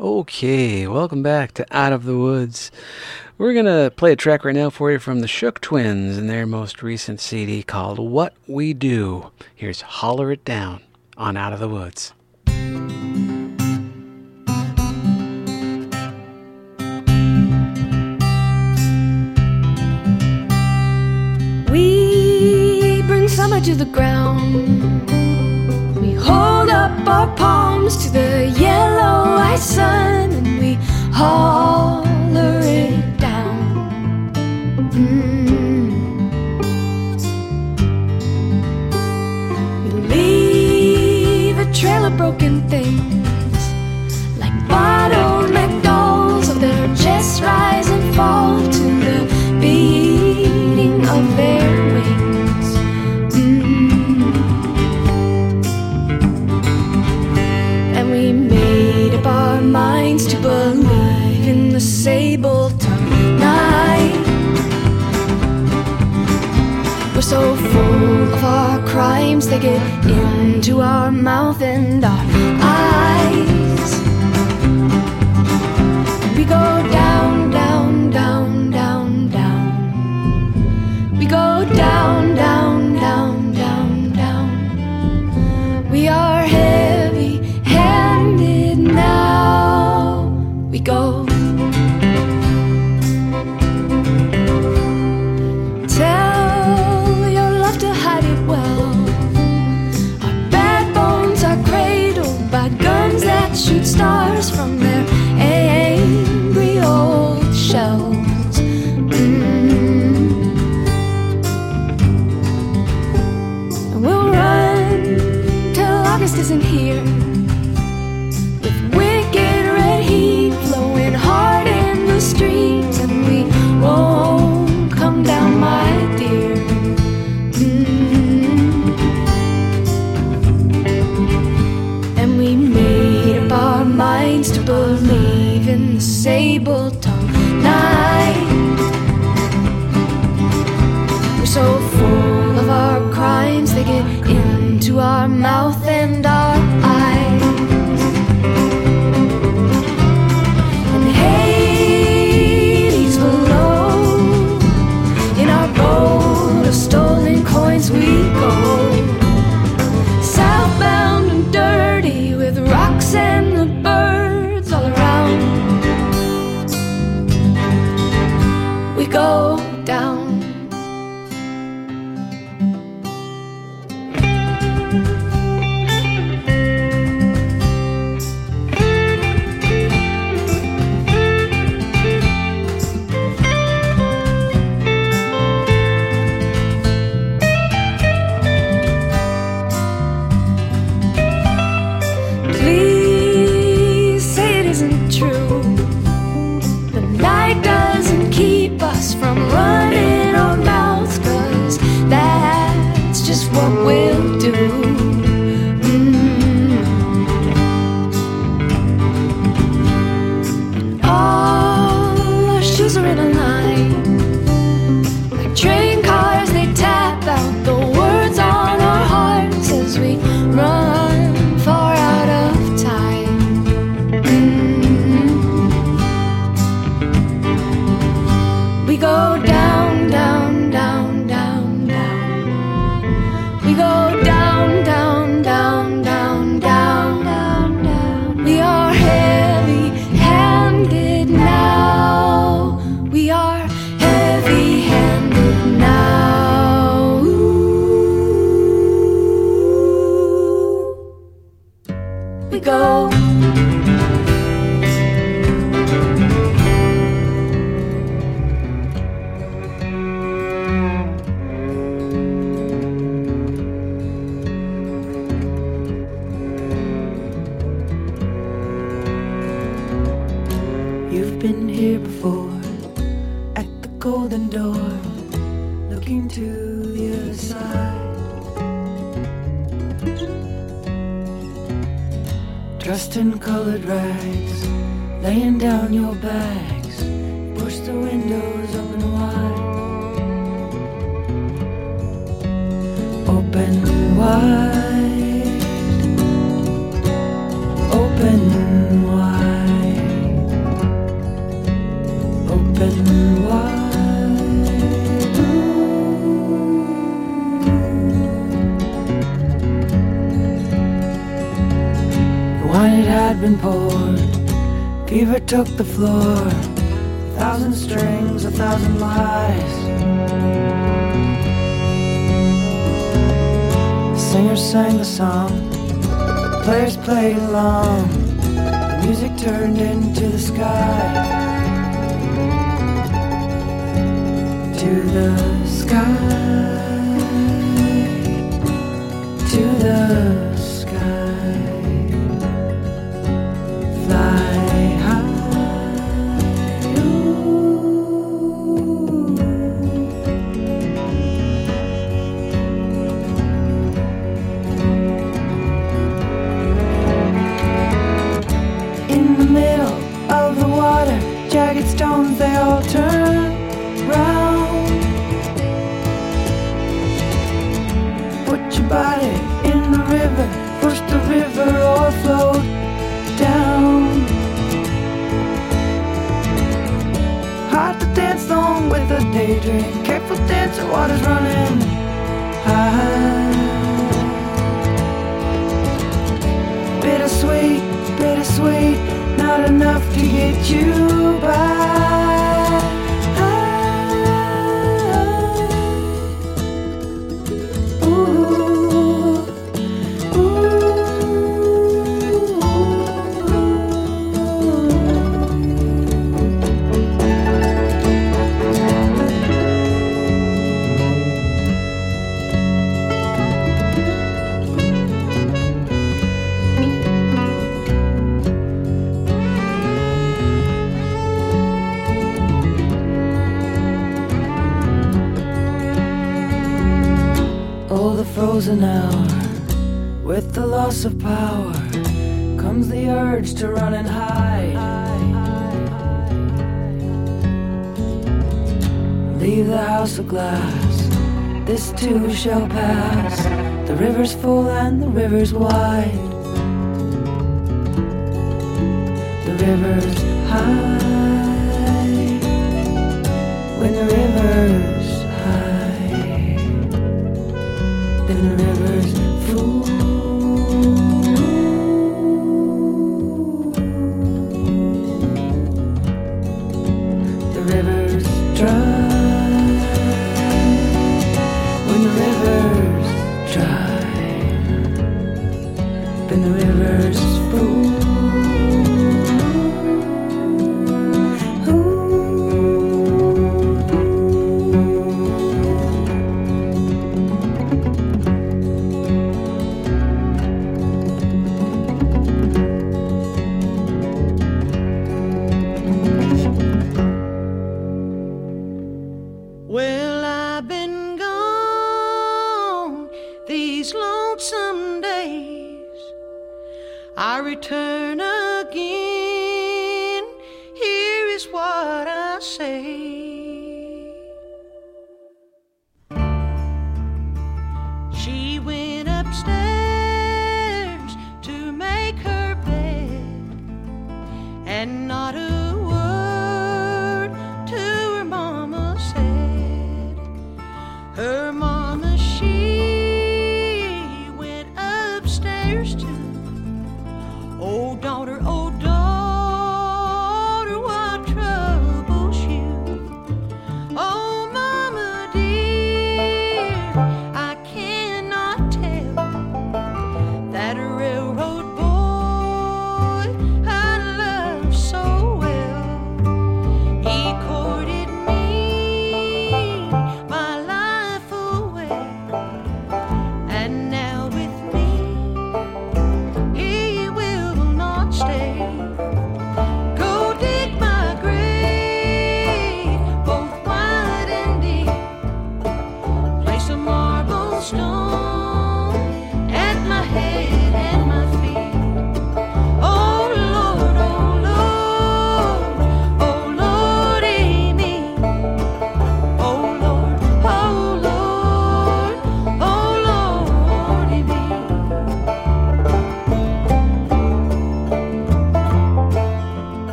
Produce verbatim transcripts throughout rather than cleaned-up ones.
Okay, welcome back to Out of the Woods. We're going to play a track right now for you from the Shook Twins and their most recent C D called What We Do. Here's Holler It Down on Out of the Woods. We bring summer to the ground. We hold up our palms to the yellow white sun and we holler it down. Mm. We leave a trail of broken things, like bottleneck dolls of their chests rise and fall to the beating of their wings. Mm. And we made up our minds to believe in the sable-tongued night. We're so full of our crimes, they get into our mouth and our eyes. We go down, down, down, down, down. We go down, down, down, down, down. We are heavy-handed now. We go. Tell your love to hide it well. Our bad bones are cradled by guns that shoot stars from their angry old shells. Mm. And we'll run till August isn't here, with wicked red heat flowing hard in the streets, and we won't come down, my dear. Mm. And we made up our minds to believe in the sable-tongued night. We're so full of our crimes, they get into our mouth and our eyes. And Hades below, in our boat of stolen coins we go, southbound and dirty, with rocks and the birds all around. We go down. Please say it isn't true. The night doesn't keep us from running our mouths, 'cause that's just what we'll do. Mm. All our shoes are in a line, like train cars, they tap out the words on our hearts as we run far out of time. Mm. We go down, down, down, down, down. We go down, down, down, down, down, down, down. We are heavy-handed now. We are heavy-handed now. Ooh. We go. You've been here before, at the golden door, looking to the other side. Dressed in colored rags, laying down your bags, push the windows open wide. Open wide, open wide. been poured. Fever took the floor. A thousand strings, a thousand lies. The singers sang the song. The players played along. The music turned into the sky. To the sky. To the sky. Fly high. Ooh. In the middle of the water, jagged stones, they all turn round. Put your body in the river, push the river or float down. Hard to dance along with a daydream. Careful dancer, water's running high. Bittersweet, bittersweet, not enough to get you by. Frozen hour, with the loss of power comes the urge to run and hide. Leave the house of glass, this too shall pass. The river's full and the river's wide. The river's high. When the river's high, then the river's full. The river's dry. When the river's dry, then the river's full. Well, I've been gone these lonesome days. I return again. Here is what I say. She went upstairs to make her bed, and not a word to her mama said. Her mama, she went upstairs too. Oh daughter, oh daughter, what troubles you? Oh mama dear, I cannot tell that railroad boy I love so well.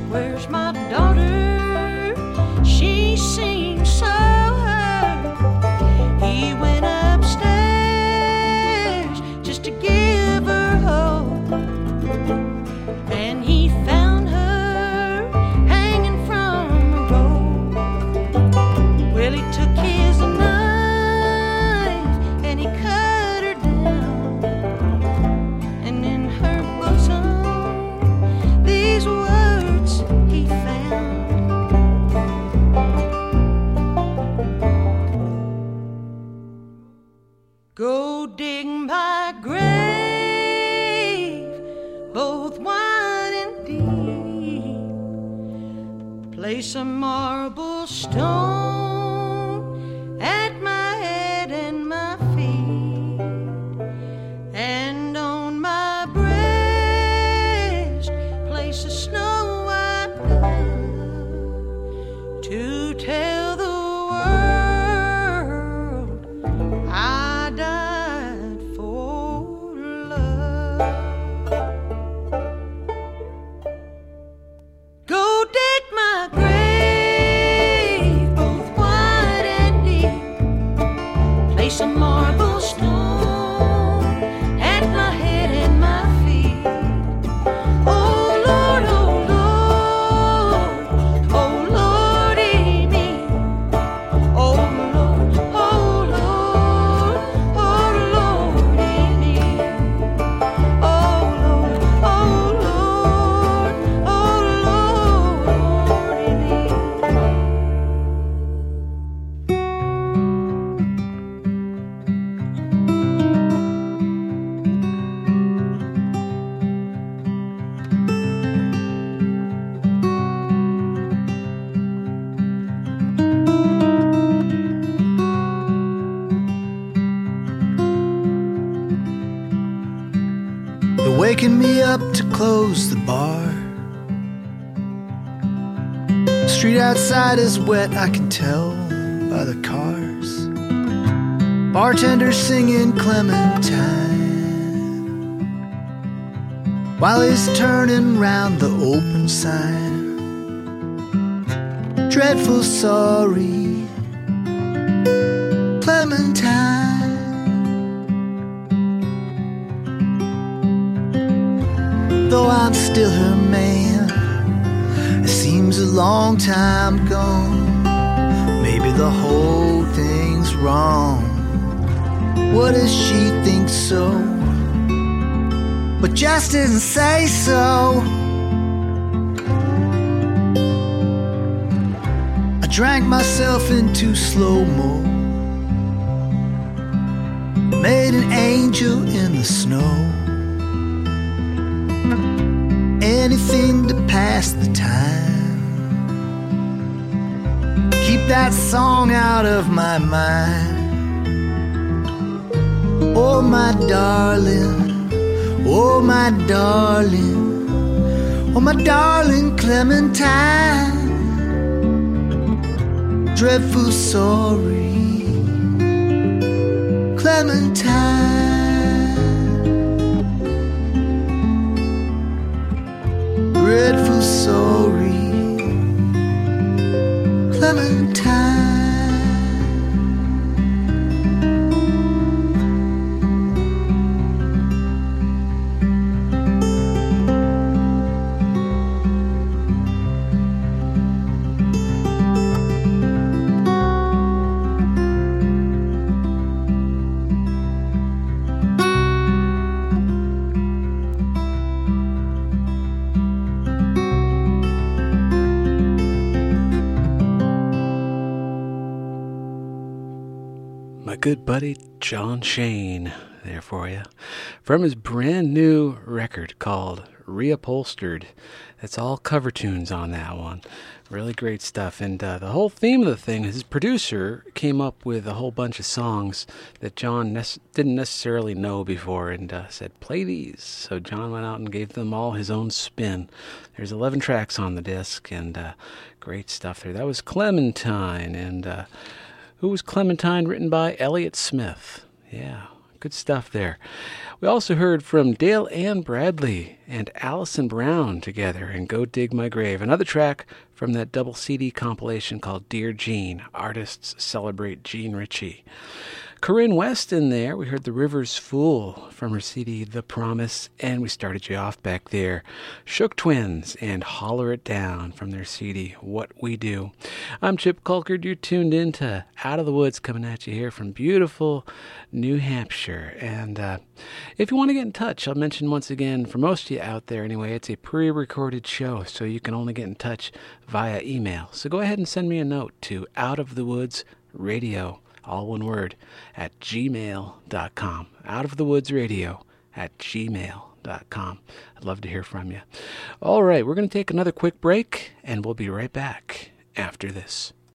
Where's my daughter? She seems so hurt. He went upstairs just to give her hope, and he found her hanging from a rope. Well, he took his knife and he cut her down, and in her bosom these words he found. Go dig my grave, both wide and deep. Place a marble stone at my head and my feet, and on my breast place a snow white dove to tell the world I died for love. Go dig my grave, both wide and deep. Place a marble stone at my head and my feet. Oh Lord, oh Lord, oh Lordy me. Oh Lord, oh Lord, oh Lordy me. Oh Lord, oh Lord, oh Lordy me. They're waking me up to close the bar. The street outside is wet, I can tell by the cars. Bartender singing Clementine while he's turning round the open sign. Dreadful sorry, Clementine. Though I'm still her man, it seems a long time gone. Maybe the whole thing's wrong. What does she think so? But just didn't say so. I drank myself into slow-mo, made an angel in the snow. Anything to pass the time. Keep that song out of my mind. Oh my darling, oh my darling, oh my darling Clementine. Dreadful sorry, Clementine. Dreadful sorry, Clementine. My good buddy John Shane there for you from his brand new record called Reupholstered. It's all cover tunes on that one. Really great stuff. And uh, the whole theme of the thing, his producer came up with a whole bunch of songs that John ne- didn't necessarily know before and uh, said, play these. So John went out and gave them all his own spin. There's eleven tracks on the disc and uh, great stuff there. That was Clementine. And uh, who was Clementine? Written by Elliott Smith. Yeah, Good stuff there. We also heard from Dale Ann Bradley and Allison Brown together in Go Dig My Grave, another track from that double C D compilation called Dear Gene, Artists Celebrate Gene Ritchie. Corinne West in there, we heard The River's Fool from her C D The Promise, and we started you off back there. Shook Twins and Holler It Down from their C D What We Do. I'm Chip Culkerd. You're tuned in to Out of the Woods, coming at you here from beautiful New Hampshire. And uh, if you want to get in touch, I'll mention once again, for most of you out there anyway, it's a pre-recorded show, so you can only get in touch via email. So go ahead and send me a note to Out of the Woods Radio, all one word, at gmail dot com. Out of the Woods Radio at gmail dot com. I'd love to hear from you. All right, we're going to take another quick break, and we'll be right back after this.